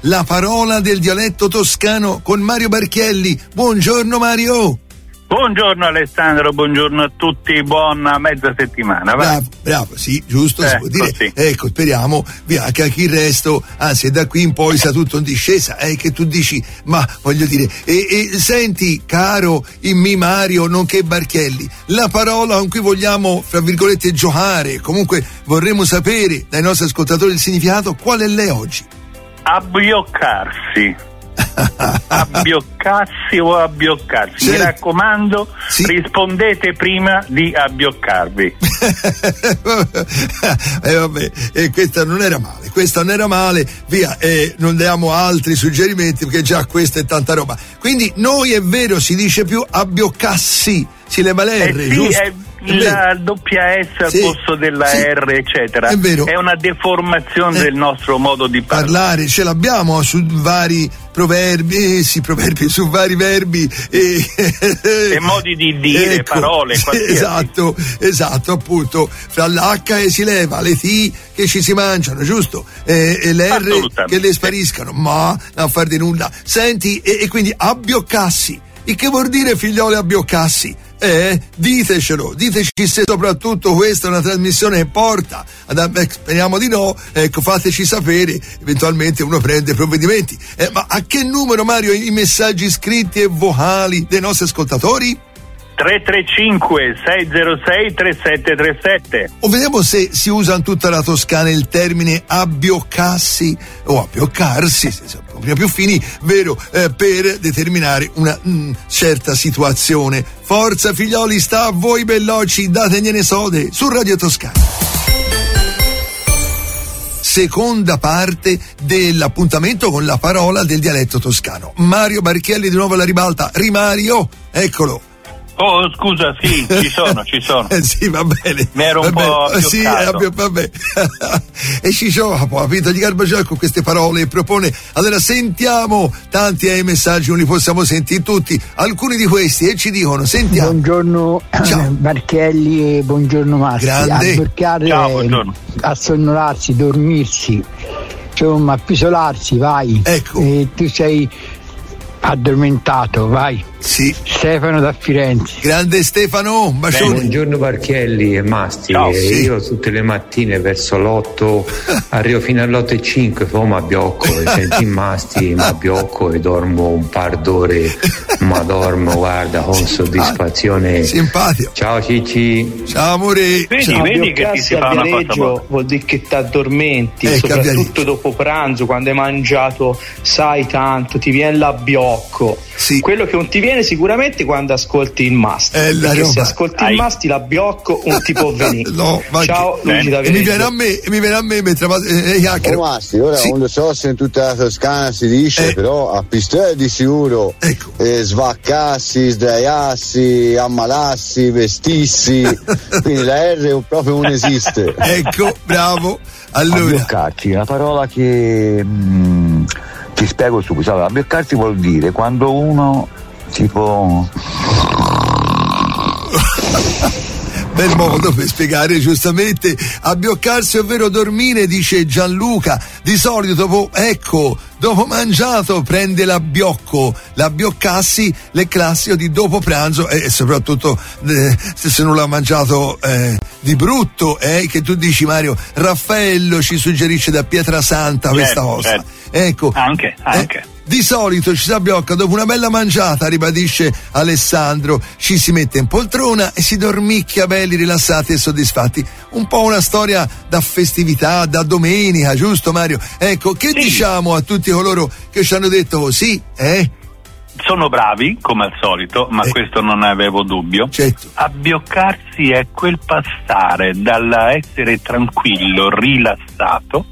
la parola del dialetto toscano con Mario Barchielli. Buongiorno Mario. Buongiorno Alessandro, buongiorno a tutti, buona mezza settimana. Bravo, sì, giusto, si può dire. Sì. Ecco, speriamo via, che anche il resto, anzi da qui in poi sia tutto in discesa, che tu dici, ma voglio dire, senti caro immi Mario nonché Barchielli, la parola con cui vogliamo, fra virgolette, giocare, comunque vorremmo sapere dai nostri ascoltatori il significato, qual è lei oggi? Abbioccarsi. Abbioccarsi o abbioccarsi, mi raccomando, sì. Rispondete prima di abbioccarvi. Vabbè, questa non era male, via, non diamo altri suggerimenti perché già questa è tanta roba. Quindi noi, è vero, si dice più abbioccarsi, si leva l'R, sì, giusto? La doppia S al posto della R, eccetera. È vero. È una deformazione del nostro modo di parlare. Ce l'abbiamo su vari proverbi, su vari verbi e modi di dire, ecco, parole, qualsiasi. Esatto, appunto, fra l'H si leva, le T che ci si mangiano, giusto? E le R che le spariscano, ma non far di nulla. Senti, e quindi abbioccarsi. E che vuol dire, figlioli, abbioccarsi? Ditecelo, diteci se soprattutto questa è una trasmissione che porta speriamo di no, ecco, fateci sapere, eventualmente uno prende provvedimenti. Ma a che numero, Mario, i messaggi scritti e vocali dei nostri ascoltatori? 335 606 3737. O vediamo se si usa in tutta la Toscana il termine abbioccarsi o abbioccarsi, se siamo più fini, vero, per determinare una certa situazione. Forza figlioli, sta a voi belloci, dategliene sode su Radio Toscana. Seconda parte dell'appuntamento con la parola del dialetto toscano. Mario Barchielli di nuovo alla ribalta. Rimario, eccolo. Oh, scusa, sì, ci sono. Sì, va bene. Mi ero un po' abbioccato. Sì, vabbè. E Ciccio ha capito di Garbagià con queste parole e propone. Allora sentiamo tanti messaggi, non li possiamo sentire tutti. Alcuni di questi ci dicono, sentiamo. Buongiorno Barchielli e buongiorno Massi. Grande. Ciao, buongiorno. Assonnolarsi, dormirsi, insomma, appisolarsi, vai. Ecco. E tu sei addormentato, vai. Sì. Stefano da Firenze. Grande Stefano, un bacione. Buongiorno Barchielli e Masti. Ciao, io tutte le mattine verso l'8 arrivo fino all'8:05, poi mi abbiocco e senti Masti, mi abbiocco e dormo un par d'ore, ma dormo, guarda, con soddisfazione. Simpatico. Ciao Cicci. Ciao amore. Vedi che ti si fa una cosa buona. Vuol dire che ti addormenti, soprattutto dopo pranzo, quando hai mangiato, sai tanto, ti viene l'abbiocco. Sì. Quello che non ti viene sicuramente quando ascolti il Masti, perché se ascolti il Masti l'abbiocco un tipo venire. No, ciao Luigi da Viareggio. Mi viene a me mentre Masti, ora non lo so se in tutta la Toscana si dice, però a Pistoia di sicuro, ecco. Svaccarsi, sdraiarsi, ammalarsi, vestirsi, quindi la R proprio non esiste. Ecco, bravo. Allora, abbioccarci, una parola che ti spiego subito. Allora, abbioccarsi vuol dire quando uno tipo bel modo per spiegare giustamente abbioccarsi, ovvero dormire, dice Gianluca. Di solito dopo mangiato prende l'abbioccarsi, le classico di dopo pranzo e soprattutto se non l'ha mangiato di brutto, che tu dici, Mario. Raffaello ci suggerisce da Pietrasanta questa cosa. Ecco, anche. Di solito ci si abbiocca dopo una bella mangiata, ribadisce Alessandro, ci si mette in poltrona e si dormicchia belli, rilassati e soddisfatti. Un po' una storia da festività, da domenica, giusto Mario? Ecco, che diciamo a tutti coloro che ci hanno detto così, Sono bravi, come al solito, ma questo non ne avevo dubbio. Certo. Abbioccarsi è quel passare dall'essere tranquillo, rilassato,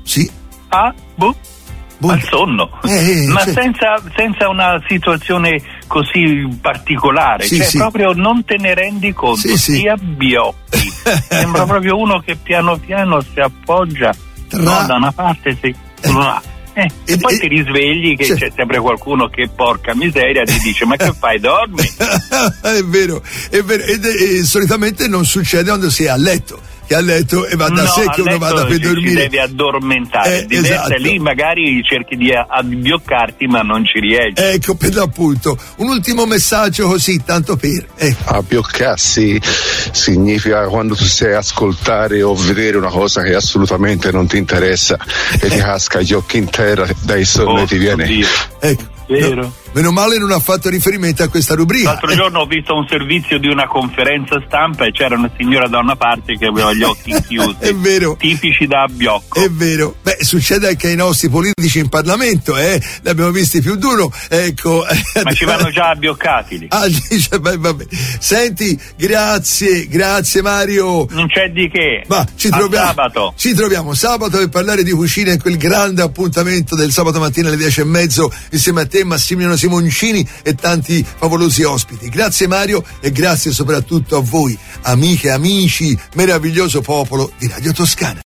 al sonno, ma senza una situazione così particolare, proprio non te ne rendi conto, ti abbiocchi. Sembra proprio uno che piano piano si appoggia da una parte e poi ti risvegli che c'è sempre qualcuno che, porca miseria, ti dice: ma che fai, dormi? È vero, e solitamente non succede quando si è a letto, che a letto e va da sé che uno vada per dormire. Si deve addormentare, esatto. Lì magari cerchi di abbioccarti ma non ci riesci. Ecco, per l'appunto. Un ultimo messaggio così, tanto per. Abbioccarsi significa quando tu sei a ascoltare o vedere una cosa che assolutamente non ti interessa e ti casca gli occhi in terra, dai sonno e ti viene. Ecco. Vero. No, meno male non ha fatto riferimento a questa rubrica. L'altro giorno ho visto un servizio di una conferenza stampa e c'era una signora da una parte che aveva gli occhi chiusi. È vero. Tipici da abbiocco. È vero. Beh, succede anche ai nostri politici in Parlamento, Ne abbiamo visti più d'uno, ecco. Ma ci vanno già abbioccati lì. Dice, vabbè. Senti, grazie Mario. Non c'è di che. Ma sabato. Ci troviamo sabato per parlare di cucina in quel grande appuntamento del sabato mattina alle 10:30 insieme a te, Massimiliano Simoncini e tanti favolosi ospiti. Grazie Mario e grazie soprattutto a voi, amiche e amici, meraviglioso popolo di Radio Toscana.